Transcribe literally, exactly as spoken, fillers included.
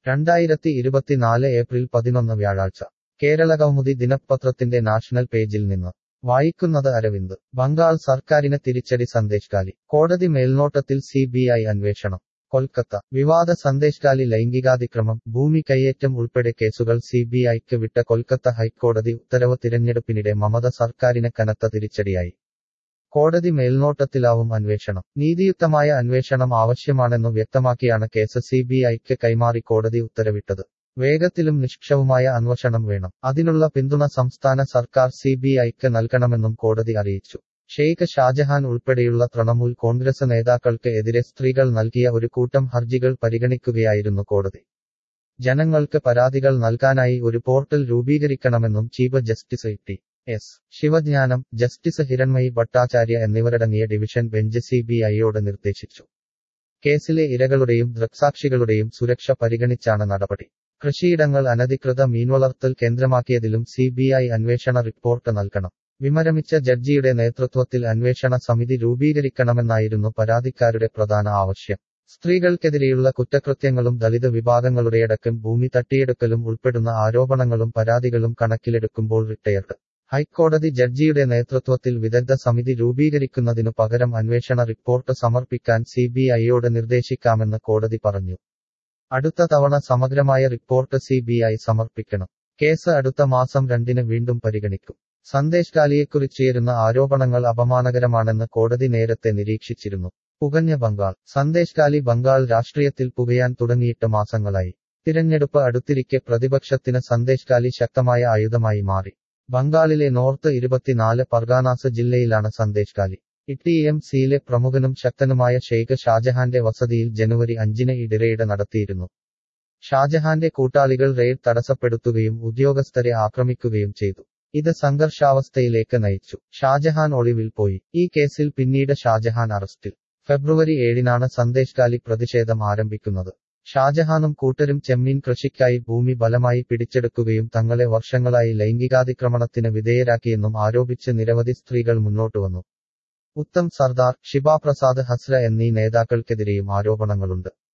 രണ്ടായിരത്തി ഇരുപത്തിനാല് ഏപ്രിൽ പതിനൊന്ന് വ്യാഴാഴ്ച കേരളകൗമുദി ദിനപത്രത്തിന്റെ നാഷണൽ പേജിൽ നിന്ന് വായിക്കുന്നത് അരവിന്ദ്. ബംഗാൾ സർക്കാരിന് തിരിച്ചടി സന്ദേശ്-കാലി കോടതി മേൽനോട്ടത്തിൽ സി ബി ഐ അന്വേഷണം. കൊൽക്കത്ത. വിവാദ സന്ദേശ്-കാലി ലൈംഗികാതിക്രമം, ഭൂമി കയ്യേറ്റം ഉൾപ്പെടെ കേസുകൾ സി ബി ഐക്ക് വിട്ട കൊൽക്കത്ത ഹൈക്കോടതി ഉത്തരവ് തിരഞ്ഞെടുപ്പിനിടെ മമത സർക്കാരിന് കനത്ത തിരിച്ചടിയായി. കോടതി മേൽനോട്ടത്തിലാവും അന്വേഷണം. നീതിയുക്തമായ അന്വേഷണം ആവശ്യമാണെന്നു വ്യക്തമാക്കിയാണ് കേസ് സി ബി ഐക്ക് കൈമാറി കോടതി ഉത്തരവിട്ടത്. വേഗത്തിലും നിഷ്പക്ഷവുമായ അന്വേഷണം വേണം. അതിനുള്ള പിന്തുണ സംസ്ഥാന സർക്കാർ സി ബി ഐക്ക് നൽകണമെന്നും കോടതി അറിയിച്ചു. ഷെയ്ഖ് ഷാജഹാൻ ഉൾപ്പെടെയുള്ള തൃണമൂൽ കോൺഗ്രസ് നേതാക്കൾക്ക് എതിരെ സ്ത്രീകൾ നൽകിയ ഒരു കൂട്ടം ഹർജികൾ പരിഗണിക്കുകയായിരുന്നു കോടതി. ജനങ്ങൾക്ക് പരാതികൾ നൽകാനായി ഒരു പോർട്ടൽ രൂപീകരിക്കണമെന്നും chief justice T S Sivagnanam, justice Hiranmayi Bhattacharya എന്നിവരടങ്ങിയ ഡിവിഷൻ ബെഞ്ച് സി ബി ഐയോട് നിർദ്ദേശിച്ചു. കേസിലെ ഇരകളുടെയും ദൃക്സാക്ഷികളുടെയും സുരക്ഷ പരിഗണിച്ചാണ് നടപടി. കൃഷിയിടങ്ങൾ അനധികൃത മീൻവളർത്തൽ കേന്ദ്രമാക്കിയതിലും സി ബി ഐ അന്വേഷണ റിപ്പോർട്ട് നൽകണം. വിമരമിച്ച ജഡ്ജിയുടെ നേതൃത്വത്തിൽ അന്വേഷണ സമിതി രൂപീകരിക്കണമെന്നായിരുന്നു പരാതിക്കാരുടെ പ്രധാന ആവശ്യം. സ്ത്രീകൾക്കെതിരെയുള്ള കുറ്റകൃത്യങ്ങളും ദളിത് വിഭാഗങ്ങളുടെയടക്കം ഭൂമി തട്ടിയെടുക്കലും ഉൾപ്പെടുന്ന ആരോപണങ്ങളും പരാതികളും കണക്കിലെടുക്കുമ്പോൾ റിട്ടയർഡ് ഹൈക്കോടതി ജഡ്ജിയുടെ നേതൃത്വത്തിൽ വിദഗ്ധ സമിതി രൂപീകരിക്കുന്നതിനു പകരം അന്വേഷണ റിപ്പോർട്ട് സമർപ്പിക്കാൻ സി ബി ഐയോട് നിർദ്ദേശിക്കാമെന്ന് കോടതി പറഞ്ഞു. അടുത്ത തവണ സമഗ്രമായ റിപ്പോർട്ട് സി ബി ഐ സമർപ്പിക്കണം. കേസ് അടുത്ത മാസം രണ്ടിന് വീണ്ടും പരിഗണിക്കും. സന്ദേശ്-കാലിയെക്കുറിച്ചുയരുന്ന ആരോപണങ്ങൾ അപമാനകരമാണെന്ന് കോടതി നേരത്തെ നിരീക്ഷിച്ചിരുന്നു. പുകഞ്ഞ ബംഗാൾ. സന്ദേശ്-കാലി ബംഗാൾ രാഷ്ട്രീയത്തിൽ പുകയാൻ തുടങ്ങിയിട്ട് മാസങ്ങളായി. തിരഞ്ഞെടുപ്പ് അടുത്തിരിക്കെ പ്രതിപക്ഷത്തിന് സന്ദേശ്-കാലി ശക്തമായ ആയുധമായി മാറി. ബംഗാളിലെ നോർത്ത് ഇരുപത്തിനാല് പർഗാനാസ് ജില്ലയിലാണ് സന്ദേശ്-കാലി. ടി എം സിയിലെ പ്രമുഖനും ശക്തനുമായ ഷെയ്ഖ് ഷാജഹാന്റെ വസതിയിൽ ജനുവരി അഞ്ചിന് ഇ റെയ്ഡ് നടത്തിയിരുന്നു. ഷാജഹാന്റെ കൂട്ടാളികൾ റെയ്ഡ് തടസ്സപ്പെടുത്തുകയും ഉദ്യോഗസ്ഥരെ ആക്രമിക്കുകയും ചെയ്തു. ഇത് സംഘർഷാവസ്ഥയിലേക്ക് നയിച്ചു. ഷാജഹാൻ ഒളിവിൽ പോയി. ഈ കേസിൽ പിന്നീട് ഷാജഹാൻ അറസ്റ്റിൽ. ഫെബ്രുവരി ഏഴിനാണ് സന്ദേശ്-കാലി പ്രതിഷേധം ആരംഭിക്കുന്നത്. ഷാജഹാനും കൂട്ടരും ചെമ്മീൻ കൃഷിക്കായി ഭൂമി ബലമായി പിടിച്ചെടുക്കുകയും തങ്ങളെ വർഷങ്ങളായി ലൈംഗികാതിക്രമണത്തിന് വിധേയരാക്കിയെന്നും ആരോപിച്ച് നിരവധി സ്ത്രീകൾ മുന്നോട്ടുവന്നു. ഉത്തം സർദാർ, ഷിബ പ്രസാദ് ഹസ്ര എന്നീ നേതാക്കൾക്കെതിരെയും ആരോപണങ്ങളുണ്ട്.